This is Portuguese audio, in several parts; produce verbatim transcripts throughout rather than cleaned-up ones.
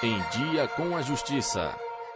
Em Dia com a Justiça.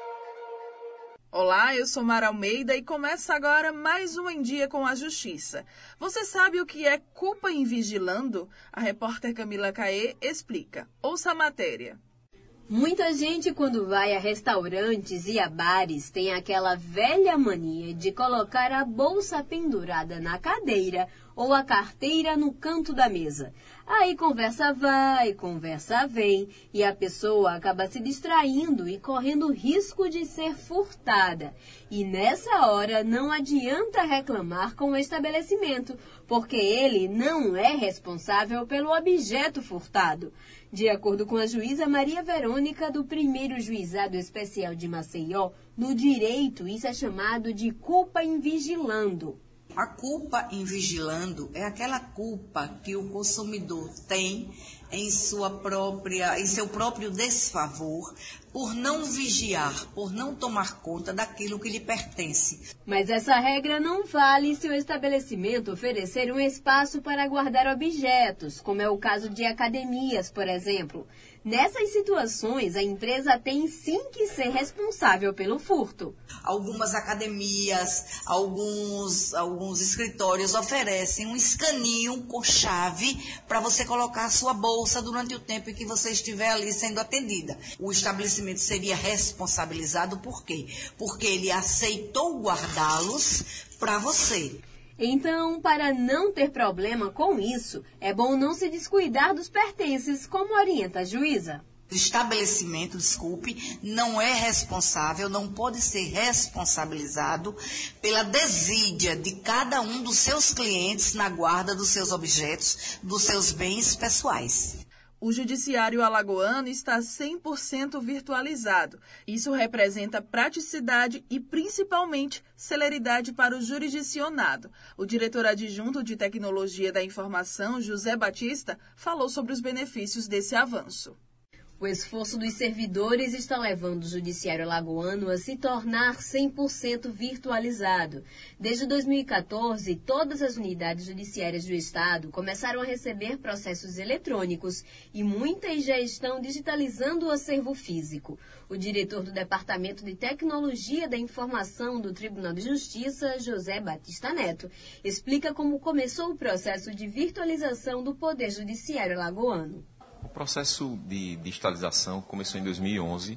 Olá, eu sou Mara Almeida e começa agora mais um Em Dia com a Justiça. Você sabe o que é culpa em vigilando? A repórter Camila Caê explica. Ouça a matéria. Muita gente, quando vai a restaurantes e a bares, tem aquela velha mania de colocar a bolsa pendurada na cadeira ou a carteira no canto da mesa. Aí conversa vai, conversa vem, e a pessoa acaba se distraindo e correndo risco de ser furtada. E nessa hora não adianta reclamar com o estabelecimento, porque ele não é responsável pelo objeto furtado. De acordo com a juíza Maria Verônica, do primeiro Juizado Especial de Maceió, no direito isso é chamado de culpa em vigilando. A culpa em vigilando é aquela culpa que o consumidor tem em sua própria, em seu próprio desfavor, por não vigiar, por não tomar conta daquilo que lhe pertence. Mas essa regra não vale se o estabelecimento oferecer um espaço para guardar objetos, como é o caso de academias, por exemplo. Nessas situações, a empresa tem sim que ser responsável pelo furto. Algumas academias, alguns, alguns escritórios oferecem um escaninho com chave para você colocar a sua bolsa durante o tempo em que você estiver ali sendo atendida. O estabelecimento seria responsabilizado por quê? Porque ele aceitou guardá-los para você. Então, para não ter problema com isso, é bom não se descuidar dos pertences, como orienta a juíza. O estabelecimento, desculpe, não é responsável, não pode ser responsabilizado pela desídia de cada um dos seus clientes na guarda dos seus objetos, dos seus bens pessoais. O judiciário alagoano está cem por cento virtualizado. Isso representa praticidade e, principalmente, celeridade para o jurisdicionado. O diretor adjunto de Tecnologia da Informação, José Batista, falou sobre os benefícios desse avanço. O esforço dos servidores está levando o judiciário alagoano a se tornar cem por cento virtualizado. Desde dois mil e quatorze, todas as unidades judiciárias do estado começaram a receber processos eletrônicos e muitas já estão digitalizando o acervo físico. O diretor do Departamento de Tecnologia da Informação do Tribunal de Justiça, José Batista Neto, explica como começou o processo de virtualização do Poder Judiciário alagoano. O processo de digitalização começou em dois mil e onze,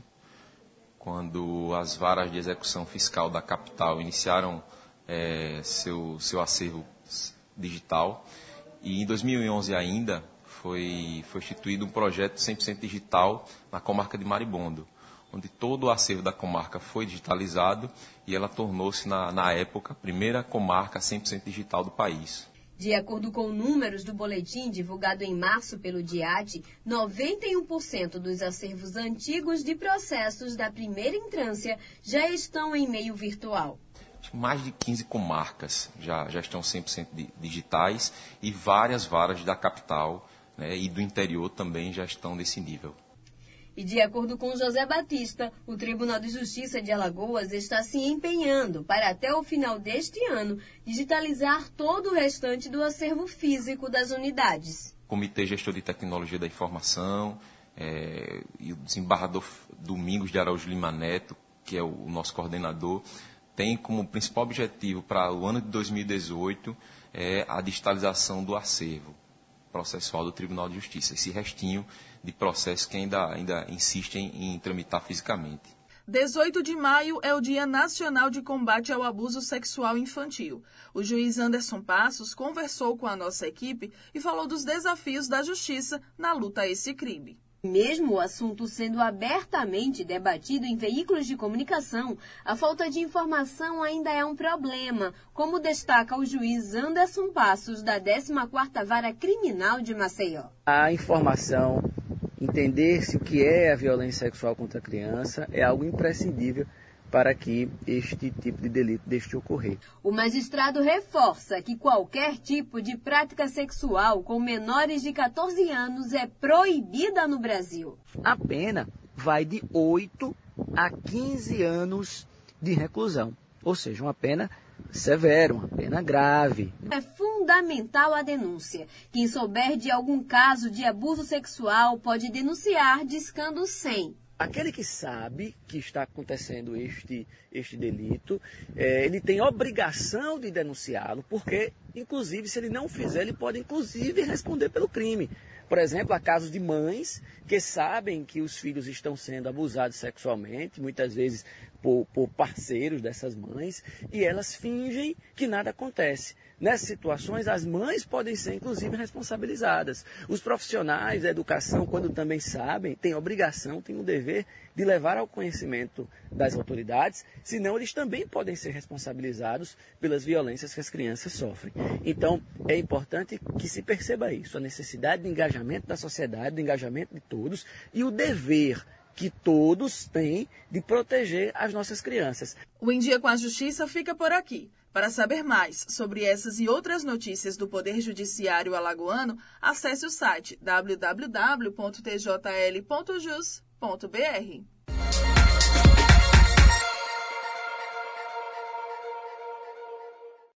quando as varas de execução fiscal da capital iniciaram é, seu, seu acervo digital. E em dois mil e onze ainda foi, foi instituído um projeto cem por cento digital na comarca de Maribondo, onde todo o acervo da comarca foi digitalizado e ela tornou-se, na, na época, a primeira comarca cem por cento digital do país. De acordo com números do boletim divulgado em março pelo DIAD, noventa e um por cento dos acervos antigos de processos da primeira entrância já estão em meio virtual. Mais de quinze comarcas já, já estão cem por cento digitais e várias varas da capital, né, e do interior também já estão nesse nível. E de acordo com José Batista, o Tribunal de Justiça de Alagoas está se empenhando para, até o final deste ano, digitalizar todo o restante do acervo físico das unidades. O Comitê Gestor de Tecnologia da Informação é, e o desembargador Domingos de Araújo Lima Neto, que é o nosso coordenador, tem como principal objetivo para o ano de dois mil e dezoito é, a digitalização do acervo processual do Tribunal de Justiça, esse restinho de processos que ainda, ainda insistem em tramitar fisicamente. dezoito de maio é o Dia Nacional de Combate ao Abuso Sexual Infantil. O juiz Anderson Passos conversou com a nossa equipe e falou dos desafios da justiça na luta a esse crime. Mesmo o assunto sendo abertamente debatido em veículos de comunicação, a falta de informação ainda é um problema, como destaca o juiz Anderson Passos, da décima quarta Vara Criminal de Maceió. A informação, entender-se o que é a violência sexual contra a criança é algo imprescindível para que este tipo de delito deixe de ocorrer. O magistrado reforça que qualquer tipo de prática sexual com menores de catorze anos é proibida no Brasil. A pena vai de oito a quinze anos de reclusão, ou seja, uma pena severa, uma pena grave. É fundamental a denúncia. Quem souber de algum caso de abuso sexual pode denunciar discando cem. aquele que sabe que está acontecendo este, este delito, é, ele tem obrigação de denunciá-lo, porque, inclusive, se ele não fizer, ele pode, inclusive, responder pelo crime. Por exemplo, há casos de mães que sabem que os filhos estão sendo abusados sexualmente, muitas vezes por, por parceiros dessas mães, e elas fingem que nada acontece. Nessas situações, as mães podem ser, inclusive, responsabilizadas. Os profissionais da educação, quando também sabem, têm obrigação, têm o dever de levar ao conhecimento das autoridades, senão eles também podem ser responsabilizados pelas violências que as crianças sofrem. Então, é importante que se perceba isso, a necessidade de engajamento da sociedade, de engajamento de todos, e o dever que todos têm de proteger as nossas crianças. O Em Dia com a Justiça fica por aqui. Para saber mais sobre essas e outras notícias do Poder Judiciário alagoano, acesse o site w w w ponto t j l ponto jus ponto b r.